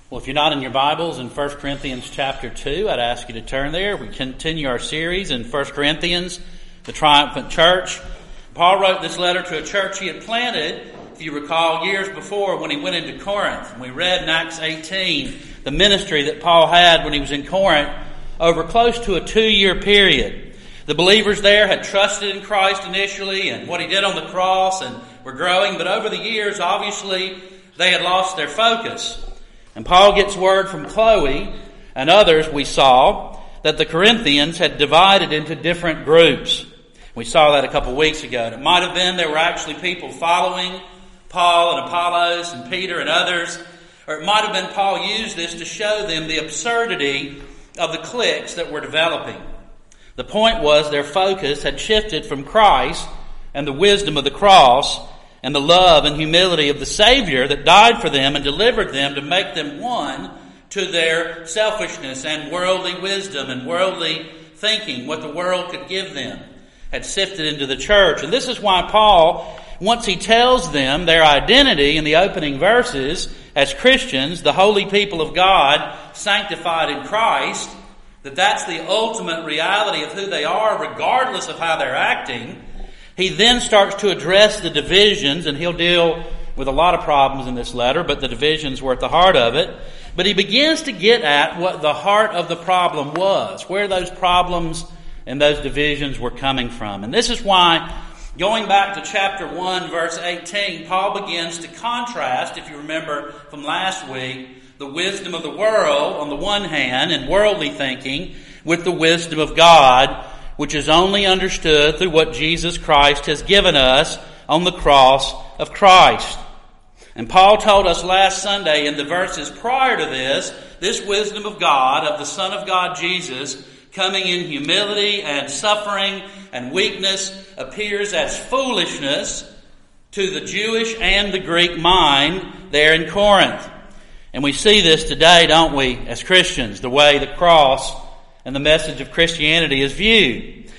Well, if you're not in your Bibles in 1 Corinthians chapter 2, I'd ask you to turn there. We continue our series in 1 Corinthians, the triumphant church. Paul wrote this letter to a church he had planted, if you recall, years before when he went into Corinth. And we read in Acts 18 the ministry that Paul had when he was in Corinth over close to a 2-year period. The believers there had trusted in Christ initially and what he did on the cross and were growing, but over the years, obviously, they had lost their focus. And Paul gets word from Chloe and others we saw that the Corinthians had divided into different groups. We saw that a couple weeks ago. And it might have been there were actually people following Paul and Apollos and Peter and others. Or it might have been Paul used this to show them the absurdity of the cliques that were developing. The point was their focus had shifted from Christ and the wisdom of the cross and the love and humility of the Savior that died for them and delivered them to make them one to their selfishness and worldly wisdom and worldly thinking, what the world could give them, had sifted into the church. And this is why Paul, once he tells them their identity in the opening verses as Christians, the holy people of God, sanctified in Christ, that's the ultimate reality of who they are regardless of how they're acting. He then starts to address the divisions, and he'll deal with a lot of problems in this letter, but the divisions were at the heart of it. But he begins to get at what the heart of the problem was, where those problems and those divisions were coming from. And this is why, going back to chapter 1, verse 18, Paul begins to contrast, if you remember from last week, the wisdom of the world on the one hand and worldly thinking with the wisdom of God, which is only understood through what Jesus Christ has given us on the cross of Christ. And Paul told us last Sunday in the verses prior to this wisdom of God, of the Son of God Jesus, coming in humility and suffering and weakness, appears as foolishness to the Jewish and the Greek mind there in Corinth. And we see this today, don't we, as Christians, the way the cross and the message of Christianity is viewed.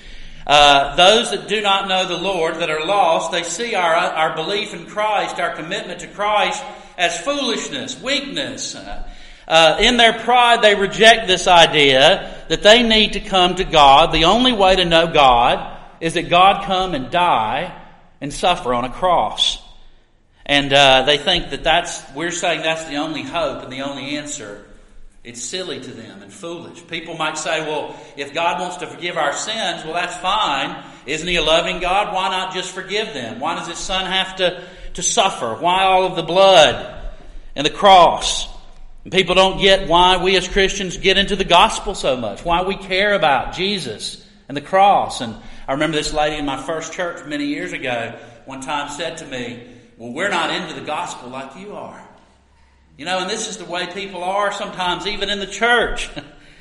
Those that do not know the Lord, that are lost, they see our belief in Christ, our commitment to Christ, as foolishness, weakness. In their pride, they reject this idea that they need to come to God. The only way to know God is that God come and die and suffer on a cross. And they think we're saying that's the only hope and the only answer. It's silly to them and foolish. People might say, well, if God wants to forgive our sins, well, that's fine. Isn't He a loving God? Why not just forgive them? Why does His Son have to suffer? Why all of the blood and the cross? And people don't get why we as Christians get into the gospel so much, why we care about Jesus and the cross. And I remember this lady in my first church many years ago one time said to me, well, we're not into the gospel like you are. You know, and this is the way people are sometimes, even in the church.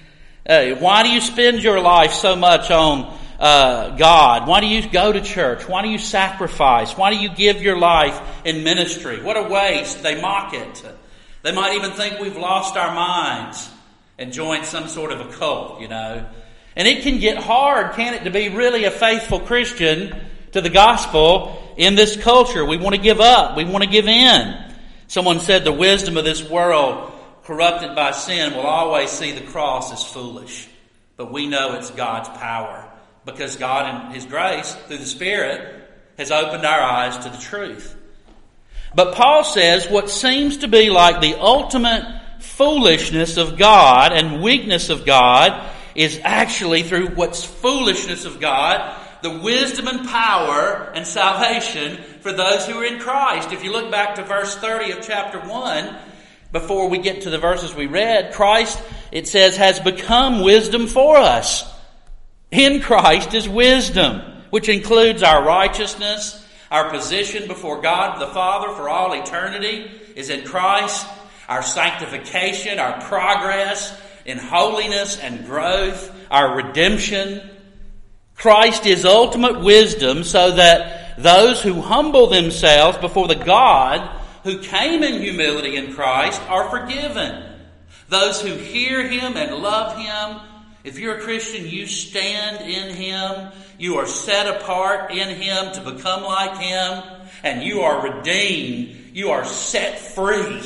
Why do you spend your life so much on God? Why do you go to church? Why do you sacrifice? Why do you give your life in ministry? What a waste. They mock it. They might even think we've lost our minds and joined some sort of a cult, you know. And it can get hard, can't it, to be really a faithful Christian to the gospel in this culture. We want to give up. We want to give in. Someone said the wisdom of this world, corrupted by sin, will always see the cross as foolish. But we know it's God's power because God in His grace, through the Spirit, has opened our eyes to the truth. But Paul says what seems to be like the ultimate foolishness of God and weakness of God is actually through what's foolishness of God, the wisdom and power and salvation for those who are in Christ. If you look back to verse 30 of chapter 1, before we get to the verses we read, Christ, it says, has become wisdom for us. In Christ is wisdom, which includes our righteousness, our position before God the Father for all eternity is in Christ, our sanctification, our progress in holiness and growth, our redemption. Christ is ultimate wisdom so that those who humble themselves before the God who came in humility in Christ are forgiven. Those who hear Him and love Him, if you're a Christian, you stand in Him, you are set apart in Him to become like Him, and you are redeemed, you are set free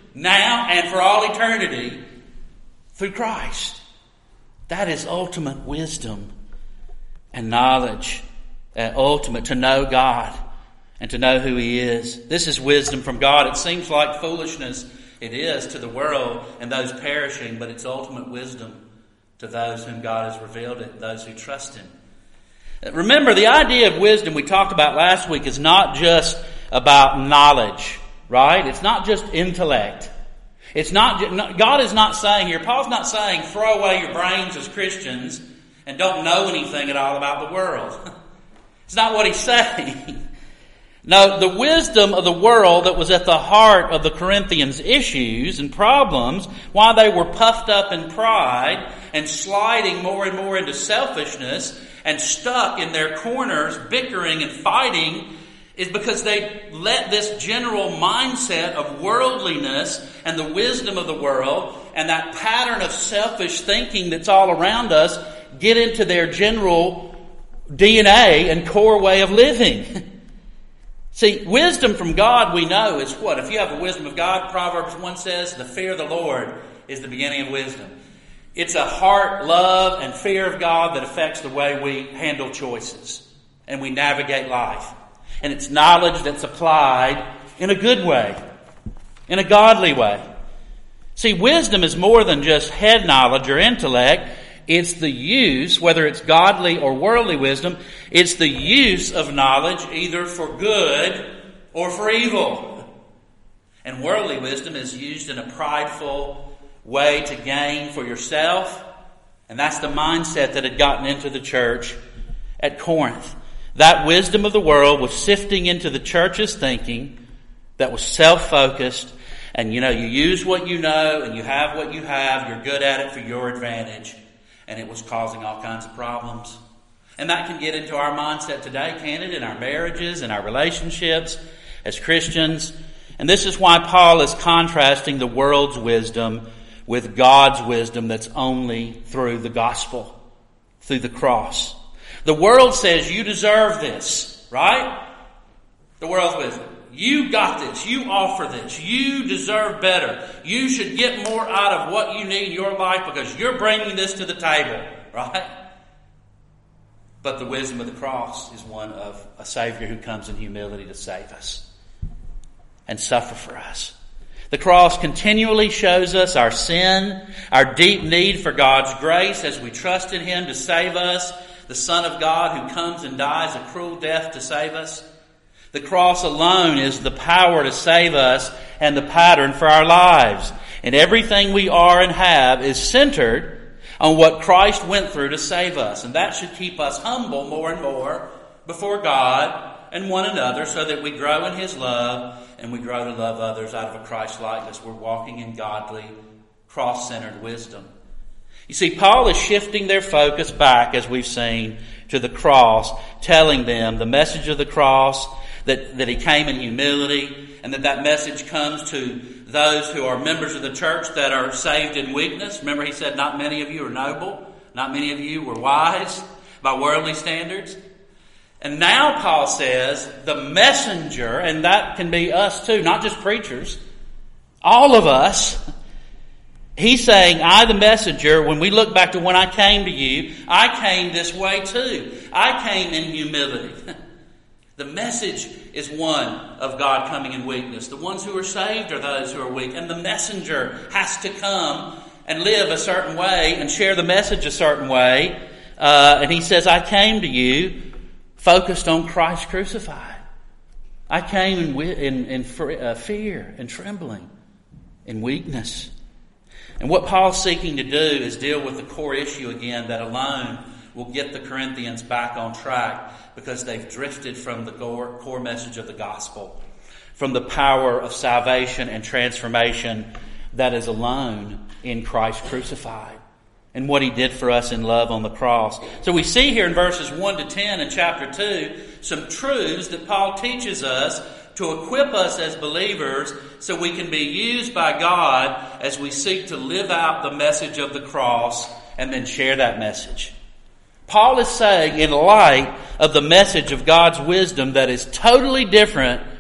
now and for all eternity through Christ. That is ultimate wisdom and knowledge. Ultimate, to know God and to know who He is. This is wisdom from God. It seems like foolishness, it is, to the world and those perishing, but it's ultimate wisdom to those whom God has revealed it, those who trust Him. Remember, the idea of wisdom we talked about last week is not just about knowledge, right? It's not just intellect. It's not. God is not saying here, Paul's not saying throw away your brains as Christians and don't know anything at all about the world. It's not what he's saying. No, the wisdom of the world that was at the heart of the Corinthians' issues and problems, why they were puffed up in pride and sliding more and more into selfishness and stuck in their corners, bickering and fighting, is because they let this general mindset of worldliness and the wisdom of the world and that pattern of selfish thinking that's all around us get into their general DNA and core way of living. See, wisdom from God, we know, is what? If you have the wisdom of God, Proverbs 1 says, the fear of the Lord is the beginning of wisdom. It's a heart, love, and fear of God that affects the way we handle choices and we navigate life. And it's knowledge that's applied in a good way, in a godly way. See, wisdom is more than just head knowledge or intellect. It's the use, whether it's godly or worldly wisdom, it's the use of knowledge either for good or for evil. And worldly wisdom is used in a prideful way to gain for yourself. And that's the mindset that had gotten into the church at Corinth. That wisdom of the world was sifting into the church's thinking that was self-focused. And you use what you know and you have what you have. You're good at it for your advantage. And it was causing all kinds of problems. And that can get into our mindset today, can it? In our marriages, in our relationships, as Christians. And this is why Paul is contrasting the world's wisdom with God's wisdom that's only through the gospel, through the cross. The world says you deserve this, right? The world's wisdom. You got this. You offer this. You deserve better. You should get more out of what you need in your life because you're bringing this to the table, right? But the wisdom of the cross is one of a Savior who comes in humility to save us and suffer for us. The cross continually shows us our sin, our deep need for God's grace as we trust in Him to save us, the Son of God who comes and dies a cruel death to save us. The cross alone is the power to save us and the pattern for our lives. And everything we are and have is centered on what Christ went through to save us. And that should keep us humble more and more before God and one another so that we grow in His love and we grow to love others out of a Christ likeness. We're walking in godly, cross-centered wisdom. You see, Paul is shifting their focus back, as we've seen, to the cross, telling them the message of the cross, that he came in humility, and that message comes to those who are members of the church that are saved in weakness. Remember, he said, not many of you are noble. Not many of you were wise by worldly standards. And now Paul says, the messenger, and that can be us too, not just preachers, all of us. He's saying, I the messenger, when we look back to when I came to you, I came this way too. I came in humility. The message is one of God coming in weakness. The ones who are saved are those who are weak. And the messenger has to come and live a certain way and share the message a certain way. And he says, I came to you focused on Christ crucified. I came in fear and trembling, in weakness. And what Paul's seeking to do is deal with the core issue again that alone will get the Corinthians back on track because they've drifted from the core message of the gospel, from the power of salvation and transformation that is alone in Christ crucified and what He did for us in love on the cross. So we see here in verses 1 to 10 in chapter 2 some truths that Paul teaches us to equip us as believers so we can be used by God as we seek to live out the message of the cross and then share that message. Paul is saying, in light of the message of God's wisdom that is totally different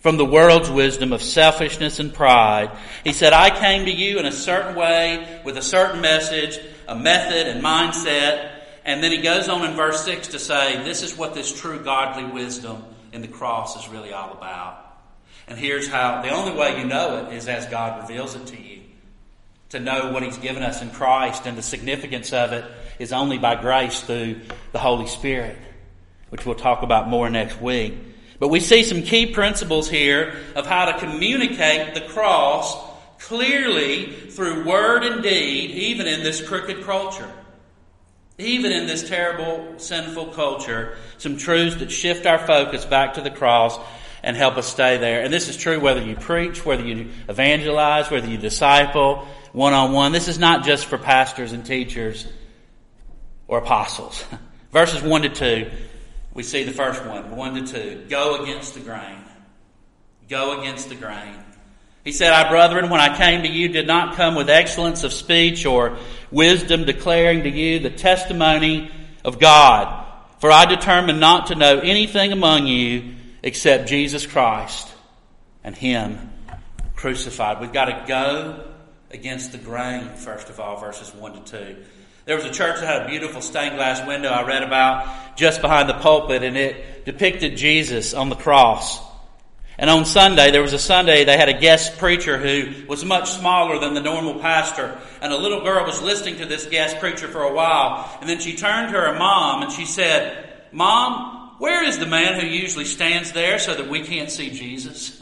from the world's wisdom of selfishness and pride. He said, I came to you in a certain way, with a certain message, a method and mindset. And then he goes on in verse 6 to say, this is what this true godly wisdom in the cross is really all about. And here's how, the only way you know it is as God reveals it to you. To know what He's given us in Christ, and the significance of it is only by grace through the Holy Spirit, which we'll talk about more next week. But we see some key principles here of how to communicate the cross clearly through word and deed, even in this crooked culture. Even in this terrible, sinful culture, some truths that shift our focus back to the cross and help us stay there. And this is true whether you preach, whether you evangelize, whether you disciple one-on-one. This is not just for pastors and teachers or apostles. Verses 1 to 2, we see the first one, 1 to 2. Go against the grain. Go against the grain. He said, I, brethren, when I came to you, did not come with excellence of speech or wisdom, declaring to you the testimony of God. For I determined not to know anything among you except Jesus Christ and Him crucified. We've got to go against the grain, first of all, verses 1 to 2. There was a church that had a beautiful stained glass window I read about just behind the pulpit, and it depicted Jesus on the cross. And on Sunday, there was a Sunday, they had a guest preacher who was much smaller than the normal pastor. And a little girl was listening to this guest preacher for a while. And then she turned to her mom and she said, Mom, where is the man who usually stands there so that we can't see Jesus?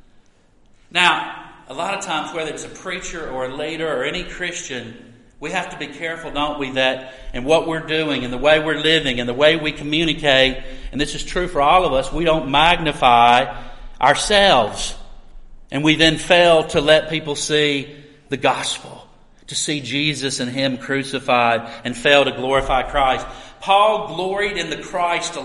Now, a lot of times, whether it's a preacher or a leader or any Christian, we have to be careful, don't we, that in what we're doing and the way we're living and the way we communicate, and this is true for all of us, we don't magnify ourselves. And we then fail to let people see the gospel, to see Jesus and Him crucified, and fail to glorify Christ. Paul gloried in the cross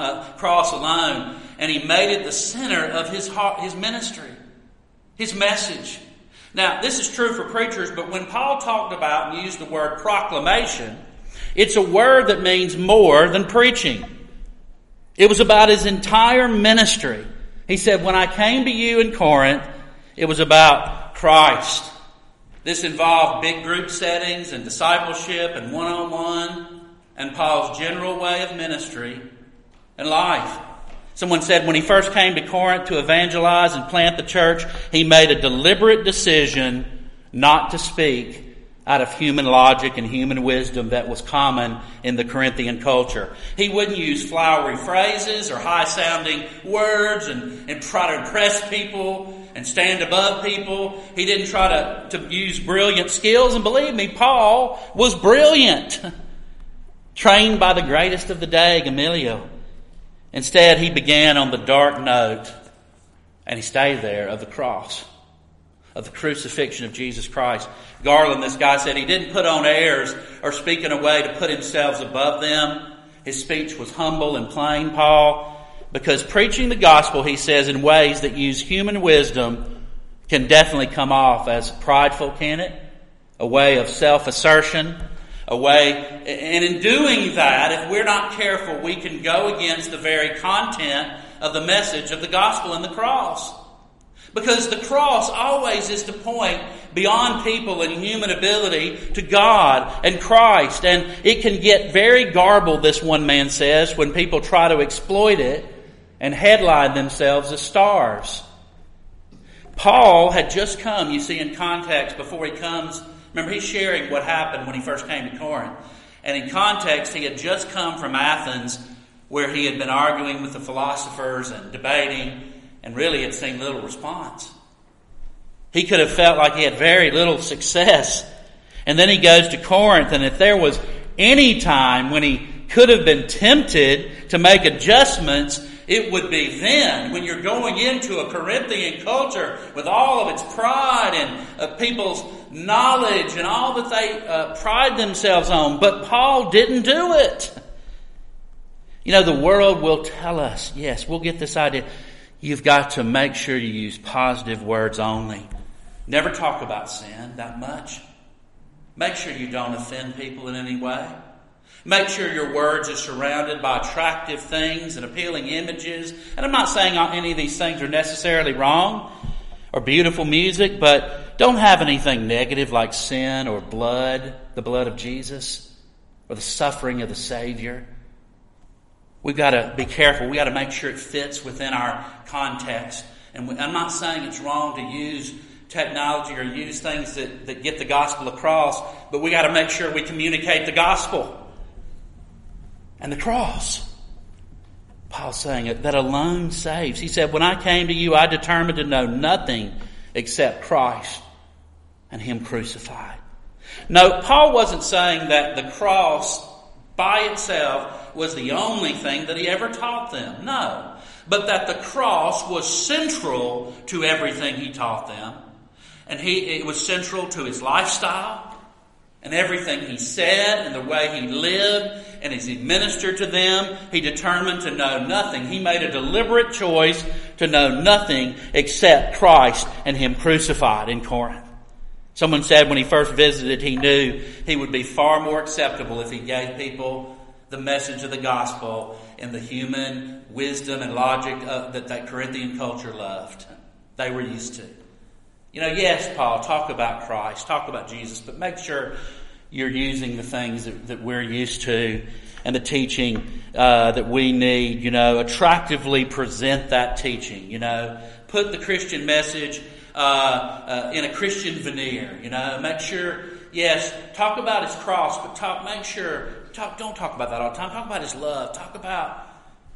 alone, and he made it the center of his ministry, his message. Now, this is true for preachers, but when Paul talked about and used the word proclamation, it's a word that means more than preaching. It was about his entire ministry. He said, when I came to you in Corinth, it was about Christ. This involved big group settings and discipleship and one-on-one and Paul's general way of ministry and life. Someone said when he first came to Corinth to evangelize and plant the church, he made a deliberate decision not to speak out of human logic and human wisdom that was common in the Corinthian culture. He wouldn't use flowery phrases or high-sounding words and try to impress people and stand above people. He didn't try to use brilliant skills. And believe me, Paul was brilliant, trained by the greatest of the day, Gamaliel. Instead, he began on the dark note, and he stayed there, of the cross, of the crucifixion of Jesus Christ. Garland, this guy, said he didn't put on airs or speak in a way to put himself above them. His speech was humble and plain, Paul, because preaching the gospel, he says, in ways that use human wisdom can definitely come off as prideful, can it? A way of self-assertion, a way, and in doing that, if we're not careful, we can go against the very content of the message of the gospel and the cross. Because the cross always is to point beyond people and human ability to God and Christ. And it can get very garbled, this one man says, when people try to exploit it and headline themselves as stars. Paul had just come, you see, in context before he comes. Remember, he's sharing what happened when he first came to Corinth. And in context, he had just come from Athens, where he had been arguing with the philosophers and debating, and really had seen little response. He could have felt like he had very little success. And then he goes to Corinth, and if there was any time when he could have been tempted to make adjustments, it would be then, when you're going into a Corinthian culture with all of its pride and people's knowledge and all that they pride themselves on. But Paul didn't do it. You know, the world will tell us, yes, we'll get this idea. You've got to make sure you use positive words only. Never talk about sin that much. Make sure you don't offend people in any way. Make sure your words are surrounded by attractive things and appealing images. And I'm not saying any of these things are necessarily wrong or beautiful music, but don't have anything negative like sin or blood, the blood of Jesus, or the suffering of the Savior. We've got to be careful. We've got to make sure it fits within our context. And I'm not saying it's wrong to use technology or use things that get the gospel across, but we got to make sure we communicate the gospel and the cross. Paul's saying it, that alone saves. He said, when I came to you, I determined to know nothing except Christ and Him crucified. No, Paul wasn't saying that the cross by itself was the only thing that he ever taught them. No. But that the cross was central to everything he taught them. And it was central to his lifestyle and everything he said and the way he lived. And as he ministered to them, he determined to know nothing. He made a deliberate choice to know nothing except Christ and Him crucified in Corinth. Someone said when he first visited, he knew he would be far more acceptable if he gave people the message of the gospel in the human wisdom and logic that Corinthian culture loved. They were used to. Yes, Paul, talk about Christ, talk about Jesus, but make sure you're using the things that we're used to and the teaching that we need. Attractively present that teaching. Put the Christian message in a Christian veneer. Make sure, yes, talk about His cross, but don't talk about that all the time. Talk about His love. Talk about,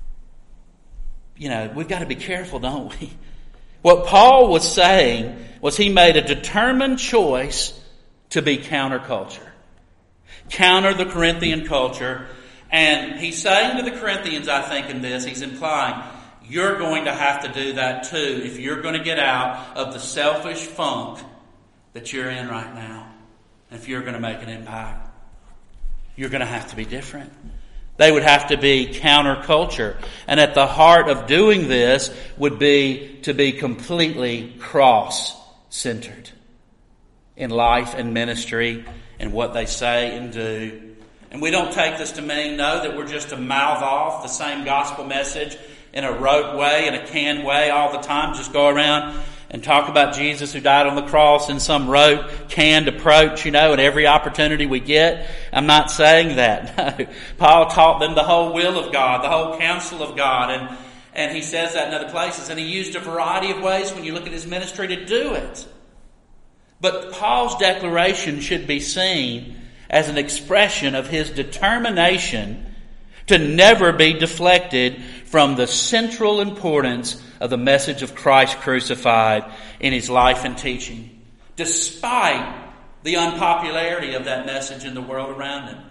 we've got to be careful, don't we? What Paul was saying was he made a determined choice to be counterculture. Counter the Corinthian culture. And he's saying to the Corinthians, I think in this, he's implying, you're going to have to do that too if you're going to get out of the selfish funk that you're in right now. If you're going to make an impact, you're going to have to be different. They would have to be counterculture. And at the heart of doing this would be to be completely cross-centered in life and ministry and what they say and do. And we don't take this to mean, that we're just to mouth off the same gospel message in a rote way, in a canned way all the time. Just go around and talk about Jesus who died on the cross in some rote, canned approach, at every opportunity we get. I'm not saying that. No. Paul taught them the whole will of God, the whole counsel of God, and he says that in other places. And he used a variety of ways when you look at his ministry to do it. But Paul's declaration should be seen as an expression of his determination to never be deflected from the central importance of the message of Christ crucified in his life and teaching, despite the unpopularity of that message in the world around him.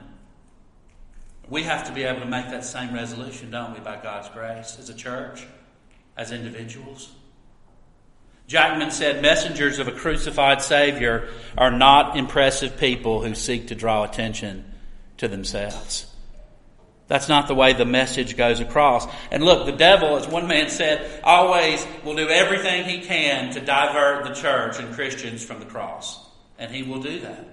We have to be able to make that same resolution, don't we, by God's grace, as a church, as individuals. Jackman said, messengers of a crucified Savior are not impressive people who seek to draw attention to themselves. That's not the way the message goes across. And look, the devil, as one man said, always will do everything he can to divert the church and Christians from the cross. And he will do that.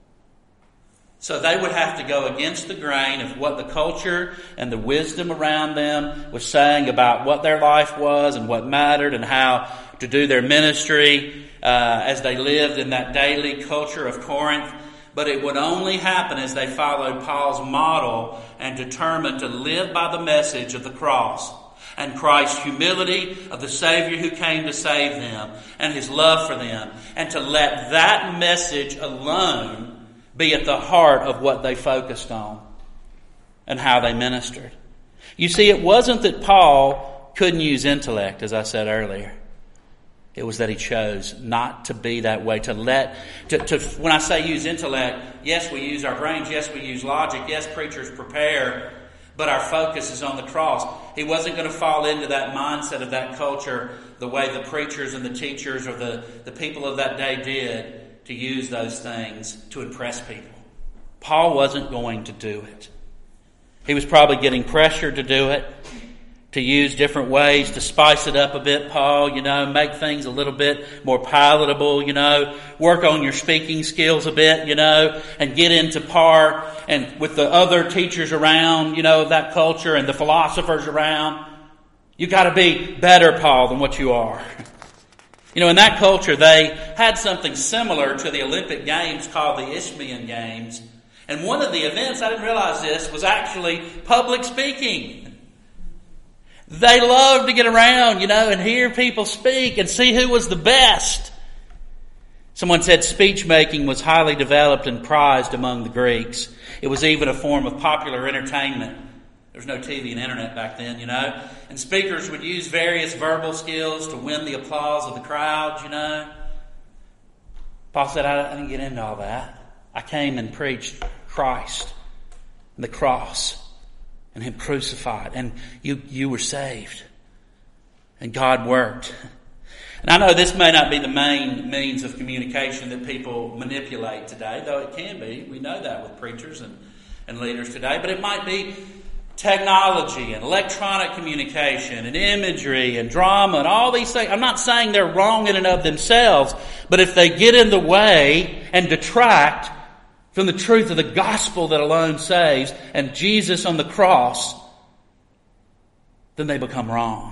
So they would have to go against the grain of what the culture and the wisdom around them was saying about what their life was and what mattered and how to do their ministry as they lived in that daily culture of Corinth. But it would only happen as they followed Paul's model and determined to live by the message of the cross and Christ's humility of the Savior who came to save them and His love for them, and to let that message alone be at the heart of what they focused on and how they ministered. You see, it wasn't that Paul couldn't use intellect, as I said earlier. It was that he chose not to be that way, when I say use intellect, yes, we use our brains, yes, we use logic, yes, preachers prepare, but our focus is on the cross. He wasn't going to fall into that mindset of that culture the way the preachers and the teachers or the people of that day did, to use those things to impress people. Paul wasn't going to do it. He was probably getting pressured to do it, to use different ways to spice it up a bit, Paul, make things a little bit more palatable, work on your speaking skills a bit, and get into par and with the other teachers around, of that culture and the philosophers around. You got to be better, Paul, than what you are. In that culture, they had something similar to the Olympic Games called the Isthmian Games. And one of the events, I didn't realize this, was actually public speaking. They loved to get around, and hear people speak and see who was the best. Someone said speech making was highly developed and prized among the Greeks. It was even a form of popular entertainment. There was no TV and internet back then, And speakers would use various verbal skills to win the applause of the crowd, Paul said, I didn't get into all that. I came and preached Christ and the cross and Him crucified, and you were saved. And God worked. And I know this may not be the main means of communication that people manipulate today, though it can be. We know that with preachers and leaders today. But it might be technology and electronic communication and imagery and drama and all these things. I'm not saying they're wrong in and of themselves, but if they get in the way and detract from the truth of the gospel that alone saves and Jesus on the cross, then they become wrong.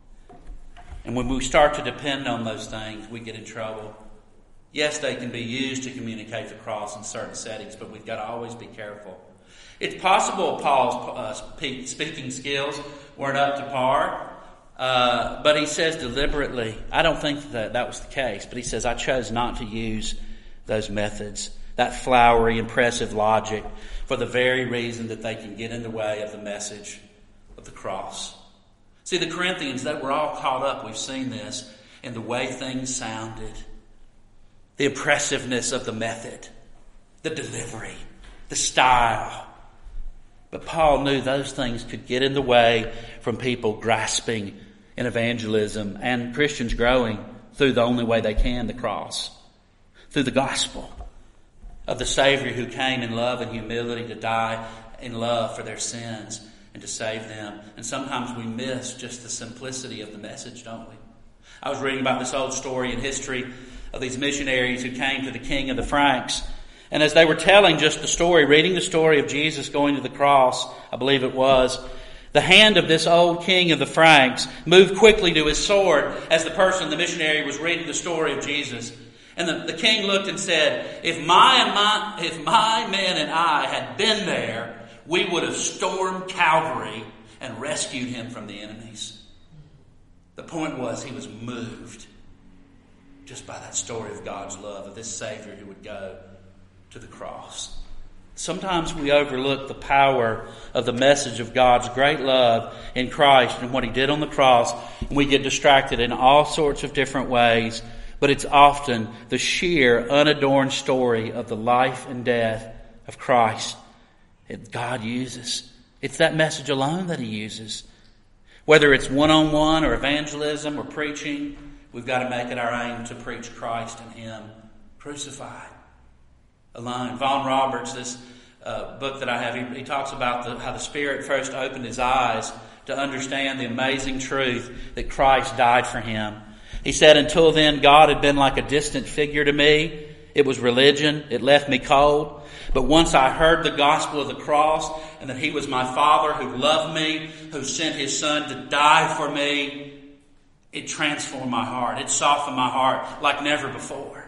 And when we start to depend on those things, we get in trouble. Yes, they can be used to communicate the cross in certain settings, but we've got to always be careful. It's possible Paul's speaking skills weren't up to par, but he says deliberately, I don't think that was the case, but he says, I chose not to use those methods, that flowery, impressive logic, for the very reason that they can get in the way of the message of the cross. See, the Corinthians, they were all caught up, we've seen this, in the way things sounded, the impressiveness of the method, the delivery, the style. But Paul knew those things could get in the way from people grasping in evangelism and Christians growing through the only way they can, the cross, through the gospel of the Savior who came in love and humility to die in love for their sins and to save them. And sometimes we miss just the simplicity of the message, don't we? I was reading about this old story in history of these missionaries who came to the king of the Franks. And as they were telling just the story, reading the story of Jesus going to the cross, I believe it was, the hand of this old king of the Franks moved quickly to his sword as the missionary was reading the story of Jesus. And the king looked and said, if my men and I had been there, we would have stormed Calvary and rescued him from the enemies. The point was he was moved just by that story of God's love, of this Savior who would go to the cross. Sometimes we overlook the power of the message of God's great love in Christ and what He did on the cross, and we get distracted in all sorts of different ways. But it's often the sheer, unadorned story of the life and death of Christ that God uses. It's that message alone that He uses. Whether it's one-on-one or evangelism or preaching, we've got to make it our aim to preach Christ and Him crucified alone. Vaughan Roberts, this book that I have, he talks about how the Spirit first opened his eyes to understand the amazing truth that Christ died for him. He said, until then, God had been like a distant figure to me. It was religion. It left me cold. But once I heard the gospel of the cross and that He was my Father who loved me, who sent His Son to die for me, it transformed my heart. It softened my heart like never before.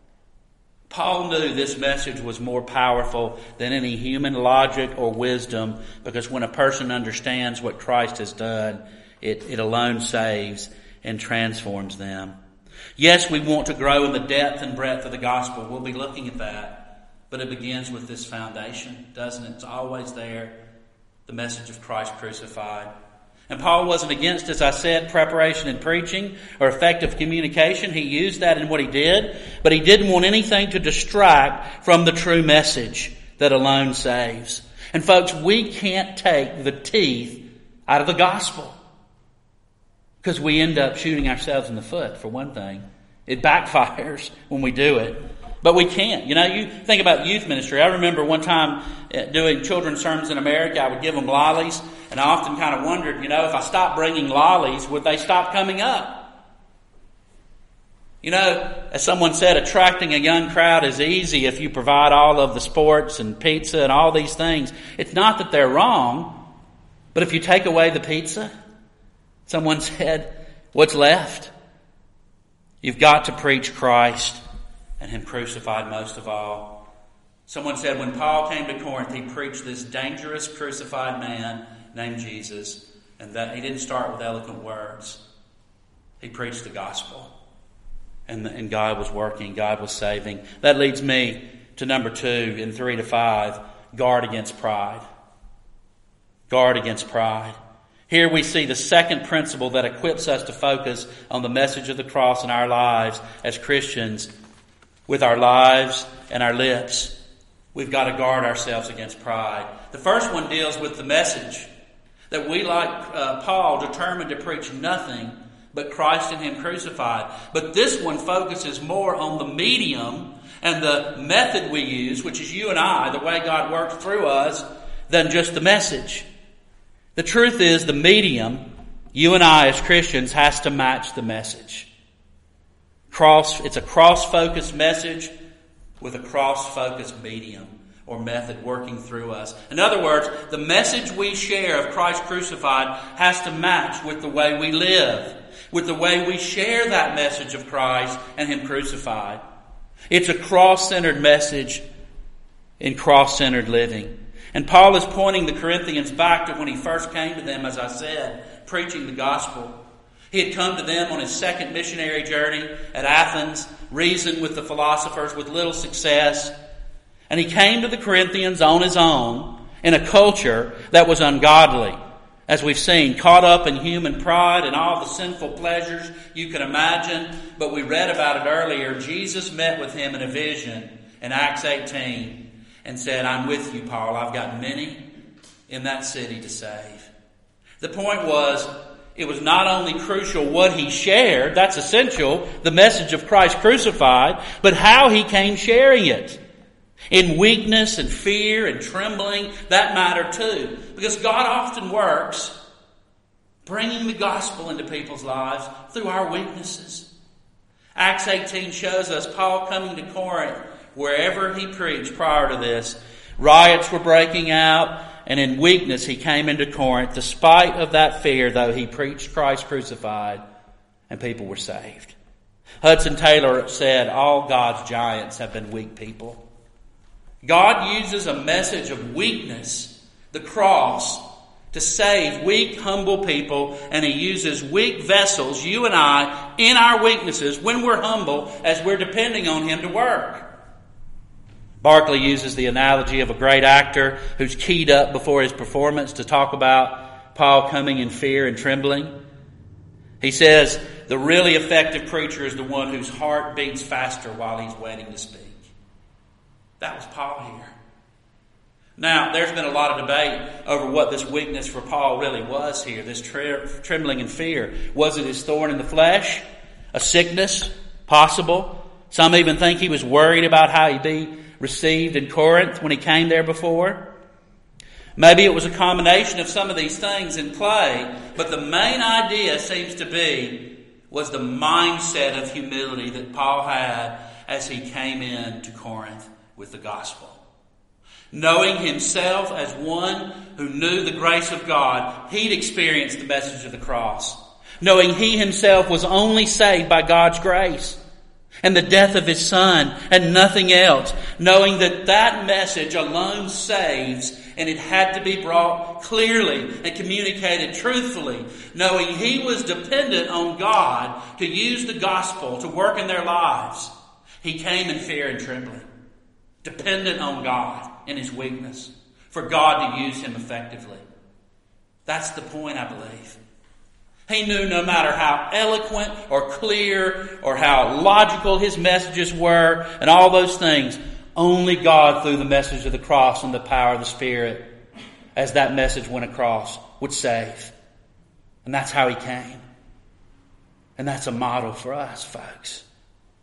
Paul knew this message was more powerful than any human logic or wisdom, because when a person understands what Christ has done, it alone saves and transforms them. Yes, we want to grow in the depth and breadth of the gospel. We'll be looking at that. But it begins with this foundation, doesn't it? It's always there, the message of Christ crucified. And Paul wasn't against, as I said, preparation in preaching or effective communication. He used that in what he did, but he didn't want anything to distract from the true message that alone saves. And folks, we can't take the teeth out of the gospel, because we end up shooting ourselves in the foot, for one thing. It backfires when we do it. But we can't. You think about youth ministry. I remember one time doing children's sermons in America, I would give them lollies, and I often kind of wondered, if I stopped bringing lollies, would they stop coming up? As someone said, attracting a young crowd is easy if you provide all of the sports and pizza and all these things. It's not that they're wrong, but if you take away the pizza, someone said, what's left? You've got to preach Christ and Him crucified most of all. Someone said when Paul came to Corinth, he preached this dangerous crucified man named Jesus, and that he didn't start with eloquent words. He preached the gospel. And God was working. God was saving. That leads me to number 2 in 3 to 5. Guard against pride. Guard against pride. Here we see the second principle that equips us to focus on the message of the cross in our lives as Christians with our lives and our lips. We've got to guard ourselves against pride. The first one deals with the message that we, like Paul, determined to preach nothing but Christ and Him crucified. But this one focuses more on the medium and the method we use, which is you and I, the way God works through us, than just the message. The truth is, the medium, you and I as Christians, has to match the message. It's a cross-focused message with a cross-focused medium or method working through us. In other words, the message we share of Christ crucified has to match with the way we live, with the way we share that message of Christ and Him crucified. It's a cross-centered message in cross-centered living. And Paul is pointing the Corinthians back to when he first came to them, as I said, preaching the gospel. He had come to them on his second missionary journey at Athens, reasoned with the philosophers with little success. And he came to the Corinthians on his own in a culture that was ungodly. As we've seen, caught up in human pride and all the sinful pleasures you can imagine. But we read about it earlier. Jesus met with him in a vision in Acts 18 and said, I'm with you, Paul. I've got many in that city to save. The point was, it was not only crucial what he shared, that's essential, the message of Christ crucified, but how he came sharing it. In weakness and fear and trembling, that mattered too. Because God often works bringing the gospel into people's lives through our weaknesses. Acts 18 shows us Paul coming to Corinth. Wherever he preached prior to this, riots were breaking out, and in weakness he came into Corinth. Despite of that fear, though, he preached Christ crucified, and people were saved. Hudson Taylor said, all God's giants have been weak people. God uses a message of weakness, the cross, to save weak, humble people, and He uses weak vessels, you and I, in our weaknesses, when we're humble, as we're depending on Him to work. Barclay uses the analogy of a great actor who's keyed up before his performance to talk about Paul coming in fear and trembling. He says, the really effective preacher is the one whose heart beats faster while he's waiting to speak. That was Paul here. Now, there's been a lot of debate over what this weakness for Paul really was here, this trembling and fear. Was it his thorn in the flesh? A sickness? Possible. Some even think he was worried about how he'd be received in Corinth when he came there before. Maybe it was a combination of some of these things in play, but the main idea seems to be was the mindset of humility that Paul had as he came into Corinth with the gospel. Knowing himself as one who knew the grace of God, he'd experienced the message of the cross. Knowing he himself was only saved by God's grace and the death of His Son and nothing else. Knowing that that message alone saves, and it had to be brought clearly and communicated truthfully. Knowing he was dependent on God to use the gospel to work in their lives, he came in fear and trembling. Dependent on God in his weakness, for God to use him effectively. That's the point, I believe. He knew no matter how eloquent or clear or how logical his messages were and all those things, only God through the message of the cross and the power of the Spirit, as that message went across, would save. And that's how he came. And that's a model for us, folks.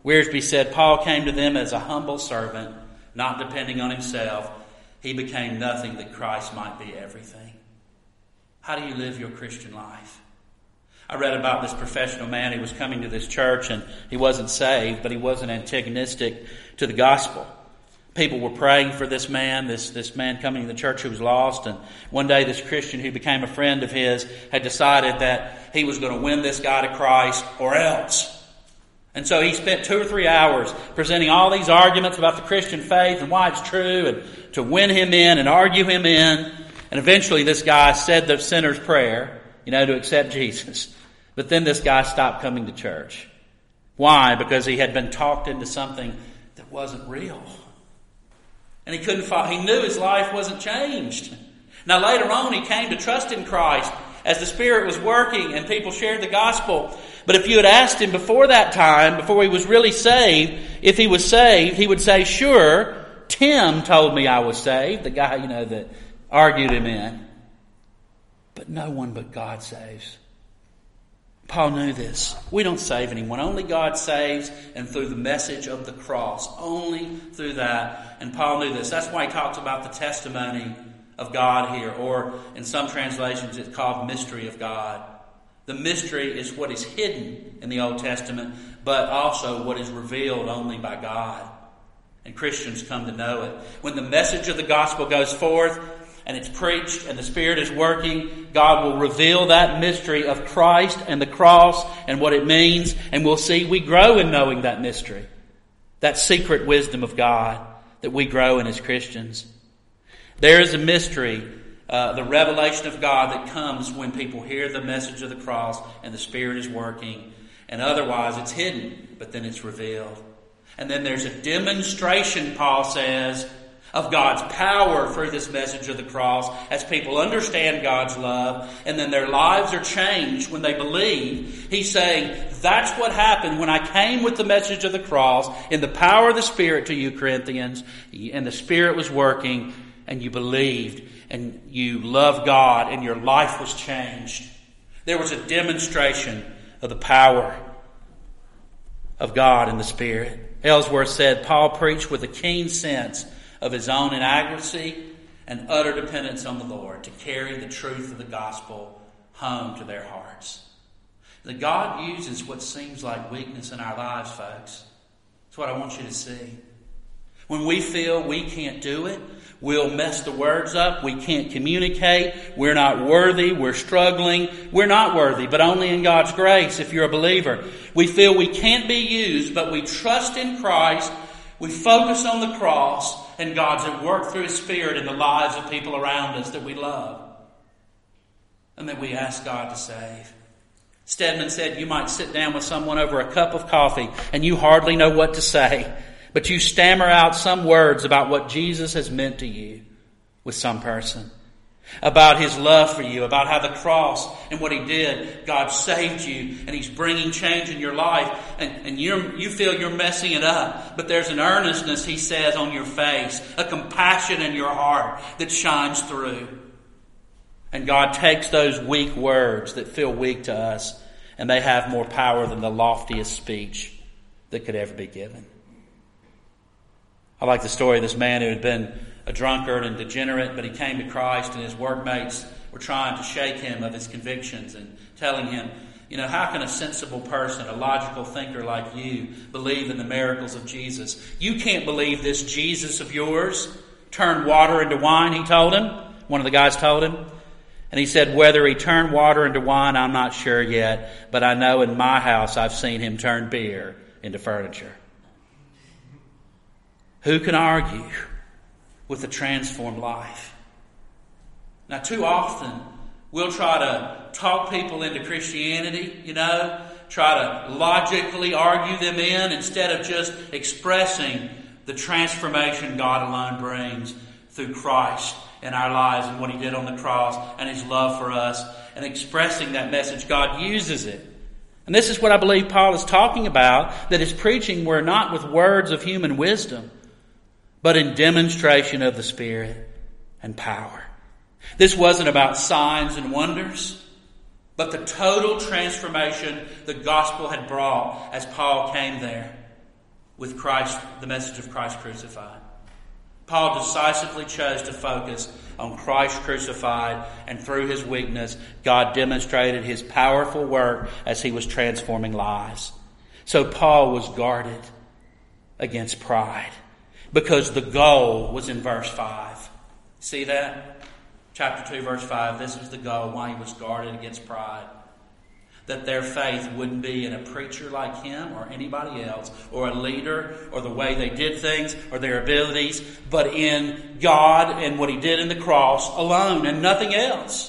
Wiersbe said, Paul came to them as a humble servant, not depending on himself. He became nothing that Christ might be everything. How do you live your Christian life? I read about this professional man who was coming to this church, and he wasn't saved, but he wasn't antagonistic to the gospel. People were praying for this man, this man coming to the church who was lost. And one day this Christian who became a friend of his had decided that he was going to win this guy to Christ or else. And so he spent 2 or 3 hours presenting all these arguments about the Christian faith and why it's true, and to win him in and argue him in. And eventually this guy said the sinner's prayer, to accept Jesus. But then this guy stopped coming to church. Why? Because he had been talked into something that wasn't real. And he couldn't follow. He knew his life wasn't changed. Now later on he came to trust in Christ as the Spirit was working and people shared the gospel. But if you had asked him before that time, before he was really saved, if he was saved, he would say, sure, Tim told me I was saved, the guy, that argued him in. But no one but God saves. Paul knew this. We don't save anyone. Only God saves, and through the message of the cross. Only through that. And Paul knew this. That's why he talks about the testimony of God here. Or in some translations it's called mystery of God. The mystery is what is hidden in the Old Testament, but also what is revealed only by God. And Christians come to know it. When the message of the gospel goes forth, and it's preached and the Spirit is working, God will reveal that mystery of Christ and the cross and what it means. And we'll see we grow in knowing that mystery. That secret wisdom of God that we grow in as Christians. There is a mystery, the revelation of God that comes when people hear the message of the cross and the Spirit is working. And otherwise it's hidden, but then it's revealed. And then there's a demonstration, Paul says, of God's power through this message of the cross as people understand God's love, and then their lives are changed when they believe. He's saying, that's what happened when I came with the message of the cross in the power of the Spirit to you, Corinthians, and the Spirit was working, and you believed, and you loved God, and your life was changed. There was a demonstration of the power of God and the Spirit. Ellsworth said, Paul preached with a keen sense of his own inadequacy and utter dependence on the Lord to carry the truth of the gospel home to their hearts. That God uses what seems like weakness in our lives, folks. That's what I want you to see. When we feel we can't do it, we'll mess the words up, we can't communicate, we're not worthy, we're struggling. We're not worthy, but only in God's grace if you're a believer. We feel we can't be used, but we trust in Christ, we focus on the cross, and God's at work through His Spirit in the lives of people around us that we love. And that we ask God to save. Stedman said you might sit down with someone over a cup of coffee and you hardly know what to say, but you stammer out some words about what Jesus has meant to you with some person. About His love for you, about how the cross and what He did, God saved you and He's bringing change in your life, and you feel you're messing it up. But there's an earnestness, He says, on your face, a compassion in your heart that shines through. And God takes those weak words that feel weak to us, and they have more power than the loftiest speech that could ever be given. I like the story of this man who had been a drunkard and degenerate, but he came to Christ, and his workmates were trying to shake him of his convictions and telling him, how can a sensible person, a logical thinker like you, believe in the miracles of Jesus? You can't believe this Jesus of yours turned water into wine, he told him. One of the guys told him. And he said, whether he turned water into wine, I'm not sure yet, but I know in my house I've seen him turn beer into furniture. Who can argue with a transformed life? Now, too often, we'll try to talk people into Christianity, try to logically argue them in instead of just expressing the transformation God alone brings through Christ in our lives and what He did on the cross and His love for us, and expressing that message. God uses it. And this is what I believe Paul is talking about, that his preaching were not with words of human wisdom, but in demonstration of the Spirit and power. This wasn't about signs and wonders, but the total transformation the gospel had brought as Paul came there. with Christ, the message of Christ crucified. Paul decisively chose to focus on Christ crucified, and through his weakness, God demonstrated his powerful work as he was transforming lives. So Paul was guarded against pride because the goal was in verse 5. See that? Chapter 2, verse 5. This was the goal, why he was guarded against pride. That their faith wouldn't be in a preacher like him or anybody else, or a leader, or the way they did things, or their abilities, but in God and what he did in the cross alone and nothing else.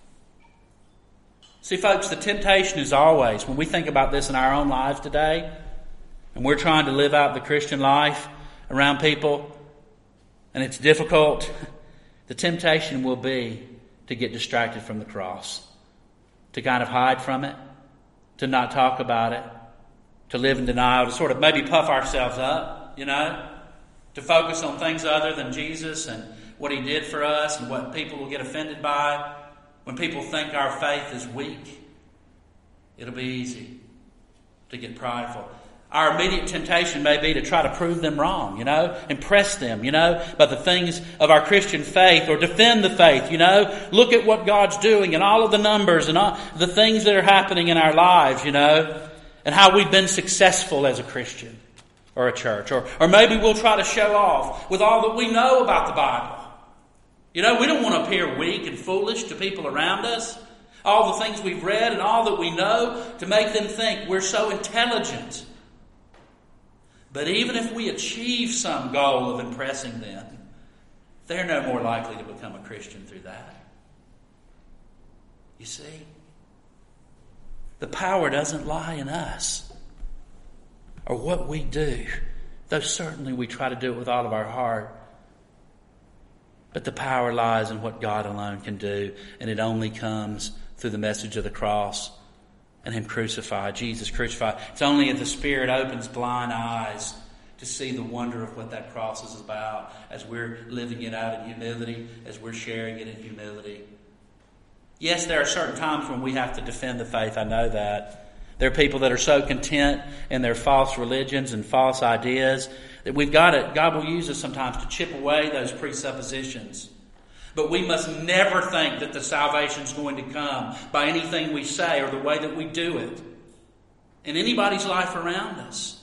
See, folks, the temptation is always, when we think about this in our own lives today, and we're trying to live out the Christian life around people, and it's difficult, the temptation will be to get distracted from the cross. To kind of hide from it, to not talk about it, to live in denial, to sort of maybe puff ourselves up, to focus on things other than Jesus and what he did for us and what people will get offended by. When people think our faith is weak, it'll be easy to get prideful. Our immediate temptation may be to try to prove them wrong, impress them, by the things of our Christian faith, or defend the faith, Look at what God's doing and all of the numbers and all the things that are happening in our lives, and how we've been successful as a Christian or a church. Or maybe we'll try to show off with all that we know about the Bible. We don't want to appear weak and foolish to people around us. All the things we've read and all that we know to make them think we're so intelligent. But even if we achieve some goal of impressing them, they're no more likely to become a Christian through that. You see? The power doesn't lie in us or what we do, though certainly we try to do it with all of our heart. But the power lies in what God alone can do, and it only comes through the message of the cross and him crucified, Jesus crucified. It's only if the Spirit opens blind eyes to see the wonder of what that cross is about as we're living it out in humility, as we're sharing it in humility. Yes, there are certain times when we have to defend the faith. I know that. There are people that are so content in their false religions and false ideas that God will use us sometimes to chip away those presuppositions. But we must never think that the salvation is going to come by anything we say or the way that we do it in anybody's life around us.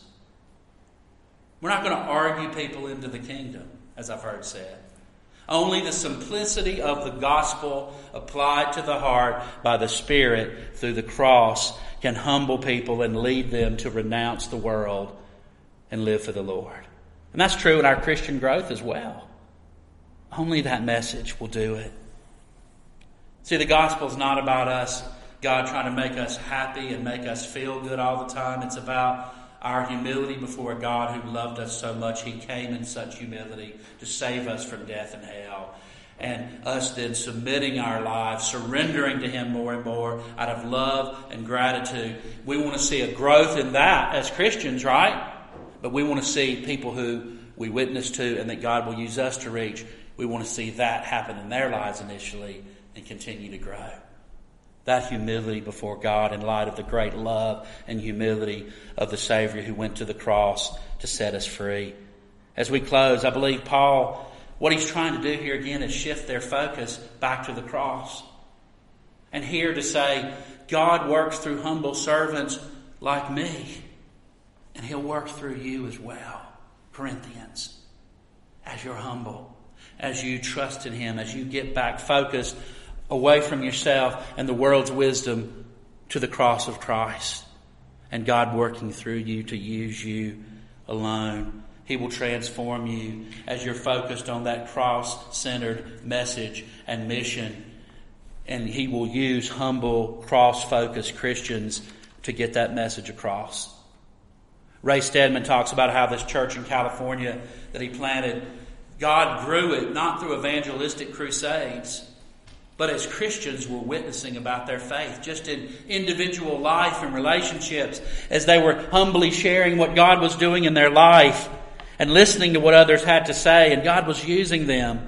We're not going to argue people into the kingdom, as I've heard said. Only the simplicity of the gospel applied to the heart by the Spirit through the cross can humble people and lead them to renounce the world and live for the Lord. And that's true in our Christian growth as well. Only that message will do it. See, the gospel is not about us, God trying to make us happy and make us feel good all the time. It's about our humility before a God who loved us so much. He came in such humility to save us from death and hell. And us then submitting our lives, surrendering to him more and more out of love and gratitude. We want to see a growth in that as Christians, right? But we want to see people who we witness to and that God will use us to reach. We want to see that happen in their lives initially and continue to grow. That humility before God in light of the great love and humility of the Savior who went to the cross to set us free. As we close, I believe Paul, what he's trying to do here again is shift their focus back to the cross. And here to say, God works through humble servants like me. And he'll work through you as well, Corinthians, as you're humble, as you trust in him, as you get back focused away from yourself and the world's wisdom to the cross of Christ. And God working through you to use you alone. He will transform you as you're focused on that cross-centered message and mission. And he will use humble, cross-focused Christians to get that message across. Ray Stedman talks about how this church in California that he planted, God grew it not through evangelistic crusades, but as Christians were witnessing about their faith, just in individual life and relationships, as they were humbly sharing what God was doing in their life and listening to what others had to say, and God was using them.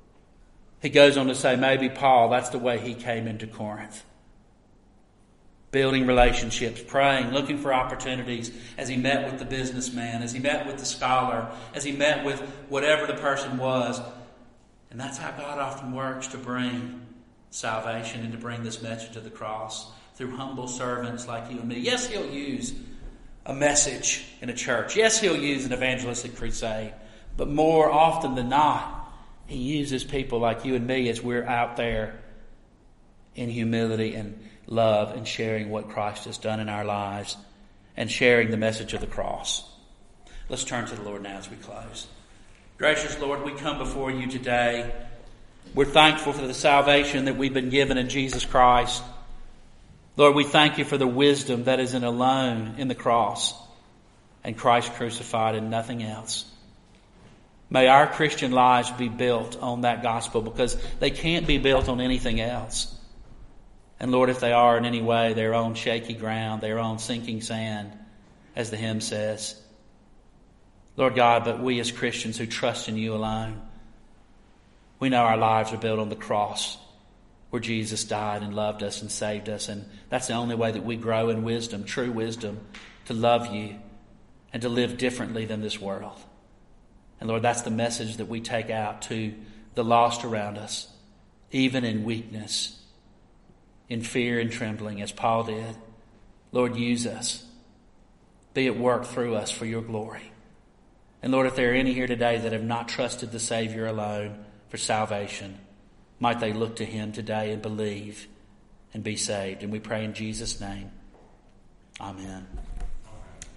He goes on to say, maybe Paul, that's the way he came into Corinth. building relationships, praying, looking for opportunities as he met with the businessman, as he met with the scholar, as he met with whatever the person was. And that's how God often works to bring salvation and to bring this message of the cross through humble servants like you and me. Yes, he'll use a message in a church. Yes, he'll use an evangelistic crusade. But more often than not, he uses people like you and me as we're out there in humility and love and sharing what Christ has done in our lives and sharing the message of the cross. Let's turn to the Lord now as we close. Gracious Lord, we come before you today. We're thankful for the salvation that we've been given in Jesus Christ. Lord, we thank you for the wisdom that is alone in the cross and Christ crucified and nothing else. May our Christian lives be built on that gospel, because they can't be built on anything else. And Lord, if they are in any way, they're on shaky ground, they're on sinking sand, as the hymn says. Lord God, but we as Christians who trust in you alone, we know our lives are built on the cross where Jesus died and loved us and saved us. And that's the only way that we grow in wisdom, true wisdom, to love you and to live differently than this world. And Lord, that's the message that we take out to the lost around us, even in weakness, in fear and trembling, as Paul did. Lord, use us. Be at work through us for your glory. And Lord, if there are any here today that have not trusted the Savior alone for salvation, might they look to him today and believe and be saved. And we pray in Jesus' name. Amen.